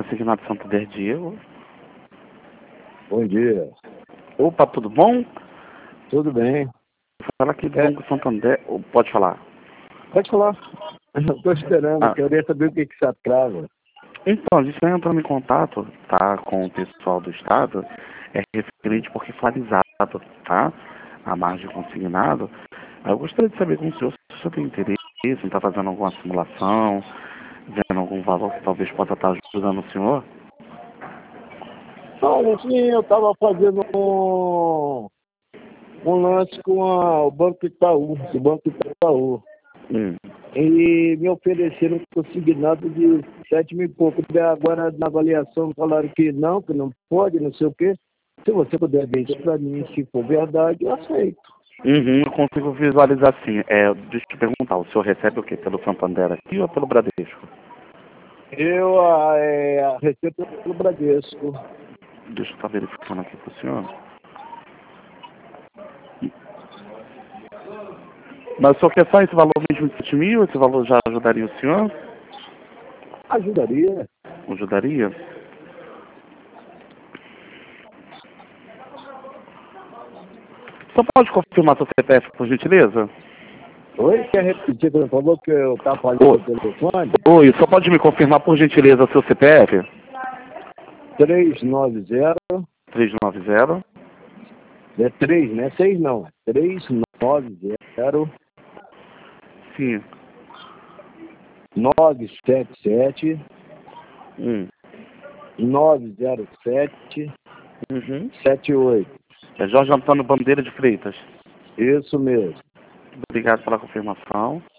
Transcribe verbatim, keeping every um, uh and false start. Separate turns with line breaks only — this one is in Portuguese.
consignado Santander Diego.
Bom dia.
Opa, tudo bom?
Tudo bem.
Fala aqui do
É.
Banco Santander. Oh, pode falar.
Pode falar. Estou esperando,
Ah.
queria saber o que, que se atrasa.
Então, a gente está entrando em contato, tá, com o pessoal do Estado, é referente porque finalizado, tá, a margem consignado. Eu gostaria de saber com o senhor se o senhor tem interesse em estar fazendo alguma simulação, vendo algum valor que talvez possa estar ajudando o senhor.
Não, assim, eu estava fazendo um, um lance com a, o Banco Itaú, o Banco Itaú.
Hum.
E me ofereceram um consignado de sete mil e pouco. Agora, na avaliação, falaram que não, que não pode, não sei o quê. Se você puder ver isso para mim, se for verdade, eu aceito.
Uhum, eu consigo visualizar assim. É, deixa eu te perguntar, o senhor recebe o quê? Pelo Santander aqui ou pelo Bradesco?
Eu a, é, a recebo pelo Bradesco.
Deixa eu estar verificando aqui para o senhor. Mas o senhor quer só esse valor mesmo de sete mil? Esse valor já ajudaria o senhor?
Ajudaria.
Ajudaria? Só pode confirmar seu C P F, por gentileza?
Oi, quer repetir? Você falou que eu estava falando
Oi,
no telefone?
Oi, só pode me confirmar, por gentileza, seu C P F?
três nove zero.
três nove zero.
É três, né? seis não. três nove zero.
Sim.
nove sete sete.
Hum.
nove zero sete.
Uhum.
sete oito.
É Jorge Antônio Bandeira de Freitas.
Isso mesmo.
Obrigado pela confirmação.